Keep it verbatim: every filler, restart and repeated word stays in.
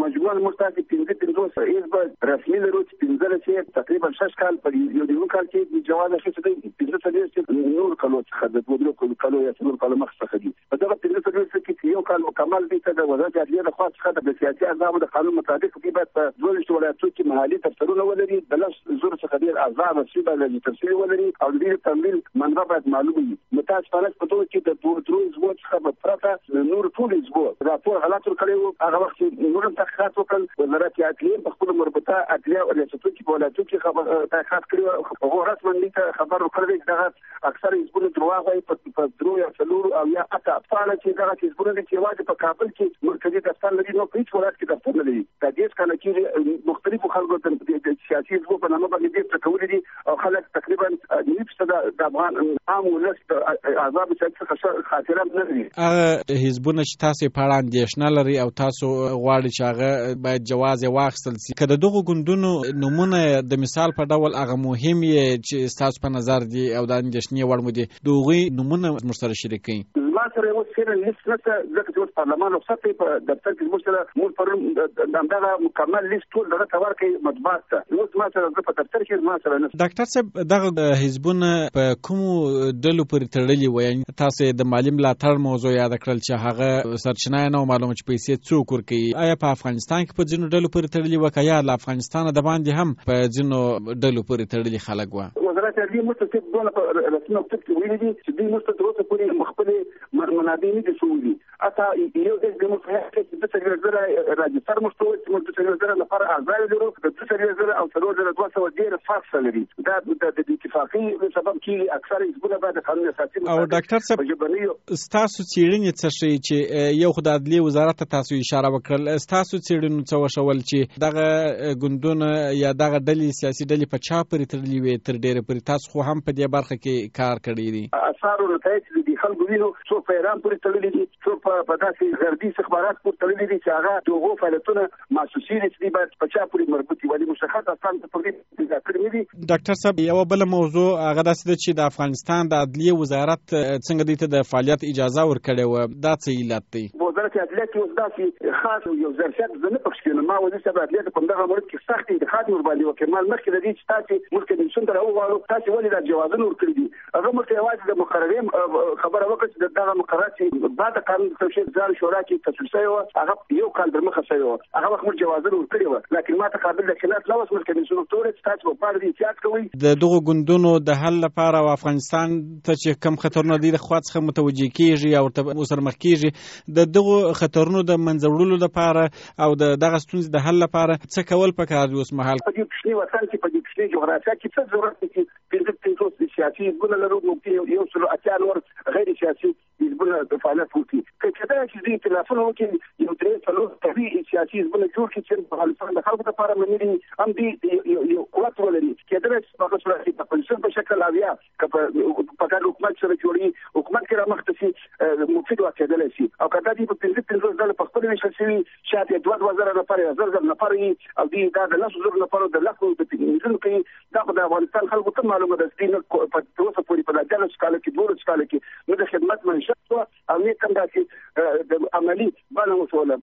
مجموعاً موږ تاسو پنځه پنځوس حزب رسمي لرو چې پنځه لسې تقریبا شش کال په یو دیو کال کې جواز اخیسته دی پنځه څلوېښت نور کالو څخه د دوه درې کالو یا څلور کالو مخ څخه دي په دغه پنځه څلوېښت کې یو کال مکمل دي چې د وزارت عدلیه د خاص څخه د سیاسي احزاب د قانون مطابق کې باید په دوه ویشت ولایتونو کې محلي دفترونه ولري د لس زره څخه ډېر احزاب چې باید تفصیلي ولري او د تمویل منبع باید معلوم وي متاسفانه په توګه کې د دوه درې حزبو څخه پرته نور ټول حزبو راپور حالات ورکړي هغه وخت نور تحقیقات وکړ وزارت عدلیه په خپل مربوطه عدلیه او ریاستونو کې ولایتونو کې خبر تحقیقات کړي او رسماً دې خبر ورکړي چې اکثر حزبونه دروغ وايي په درو یا څلور او یا اته افعال چې دغه حزبونه چې واجب په کابل کې مرکزی دفتر لري نو په هیڅ ولایت کې دفتر نه لري د دې څخه کې مختلفو خلکو د سیاسي حزبو په نامه باندې دې تکول دي او خلک تقریبا نصف د افغان عام ولس اعضاء څخه خاطره نه لري هغه حزبونه چې تاسو په اړه اندېښنه لري او تاسو غواړئ چې هغه باید جواز واخیستل شي که د دغو ګوندونو نومونه د مثال په ډول هغه مهم یې چې تاسو په نظر دي او د اندېښنې وړ مو دي د هغوی نومونه موږ سره شریک کړئ ما سره یو څه لیست نشته ځکه چې اوس پارلمان رخصت په دفتر کې موږ سره موږ پرون دغه مکمل لیست ټول دغه تور کې مطبوعات ته اوس ما سره په دفتر کې ما سره نشته ډاکټر صاحب دغه حزبونه په کومو ډلو پورې تړلي وي تاسو د مالي ملاتړ موضوع یاد کړل چې هغه سرچینه نه معلومه چې پیسې څوک ورکوي آیا په افغانستان کې په ځینو ډلو پورې تړلي وو که یا له افغانستانه د باندې هم په ځینو ډلو پورې تړلي خلک وو وزارت عدلیه مستقیم دونه په رسمي مکتوب کې ویلي دي چې دوی مستقیم تر اوسه پورې خپلې منابع نه دي شوي اته یو د مصلحت کې د څلور زره راجستر مستوي چې د څلور زره لپاره اعضاء لرو د څلور زره او څلور زره دوه سوه ډېر فرق لري دا د اتفاقي سبب کې اکثر حزبونه باید قانون اساسي او ډاکټر صاحب ستاسو څېړنې څه شي چې یو خو د عدلیې وزارت ته تاسو اشاره وکړل ستاسو څېړنو څه وشول چې دغه ګوندونه یا دغه ډلې سیاسي ډلې په چا پورې تړلي وي تر ډېره پورې تاسو خو هم په دې برخه کې کار کړی دی اثار او نتایج د خلکو وینو څو په ایران پورې تړلي دي څو په داسې غربي استخبارات پورې تړلي دي چې هغه دغه فعالیتونه محسوسي دي چې باید په چا پورې مربوط وي مشخص اصلا په دې پیدا کړی دي ډاکټر صاحب یو بل موضوع هغه داسې ده چې د افغانستان د عدلیې وزارت څنګه دې ته د فعالیت اجازه ورکړې وه دا څه علت دی وزارت عدلیه کې اوس داسې خاص یو ظرفیت زه نه پکښ کېنم ما وزیر صاحب عدلیه ته په دغه مورد کې سخت انتقاد ورباندې وکړ ما مخکې د دې چې تاسې موږ کمیسیون ته راوغواړو تاسې ولې دا جوازونه ورکړي دي هغه موږ ته یوازې د مقررې خبره وکړه چې دغه مقررات چې بعد قانون توشیح ځان شورا کې تصویب شوی وه هغه یو کال در مخه شوی وه هغه وخت موږ جوازونه ورکړي وه لکن ما ته قابل د خلاف نه اوس موږ کمیسیون ته وویل چې تاسو په اړه دې احتیاط کوئ د دغو ګوندونو د حل لپاره او افغانستان ته چې کم خطرونه دي د خوا څخه متوجه کېږي او ورته ورسره مخ کېږي د دغو خطرونو د منځه وړلو لپاره او د دغه ستونزې د حل لپاره څه کول پکار دي اوس مهال په دې کوچني وطن کې په دې کوچني جغرافیه کې څه ضرورت دی چې پنځه پنځوس سیاسي حزبونه لرو نو یو سلو اتیا نور غیر سیاسي حزبونه د فعالیت وکړي که کېدای شي دوی اختلافونه وکړي یو درې څلور طبیعي سیاسي حزبونه جوړ کړي چې په افغانستان د خلکو لپاره منلي هم دوی یو قوت ولري کېدای شي په هغه صورت کې په پولیسو په شکل او یا که په ګډ حکومت سره جوړي حکومت کې رامخته شي مفید واقعېدلی شي او که دا دوی په پنځه پنځوس ډله په خپل ویشل شوي شاید یې دوه دوه زره نفر یا زر زر نفر وي او دوی دا د لسو زرو نفرو د لکو د پنځونو کوي دا خو د افغانستان خلکو ته معلومه ده چې دوی په اوسه پورې په دغه کال کې دولس کال کې نو د خدمت منشأ او نه کوم داسې عملي بڼه وشوله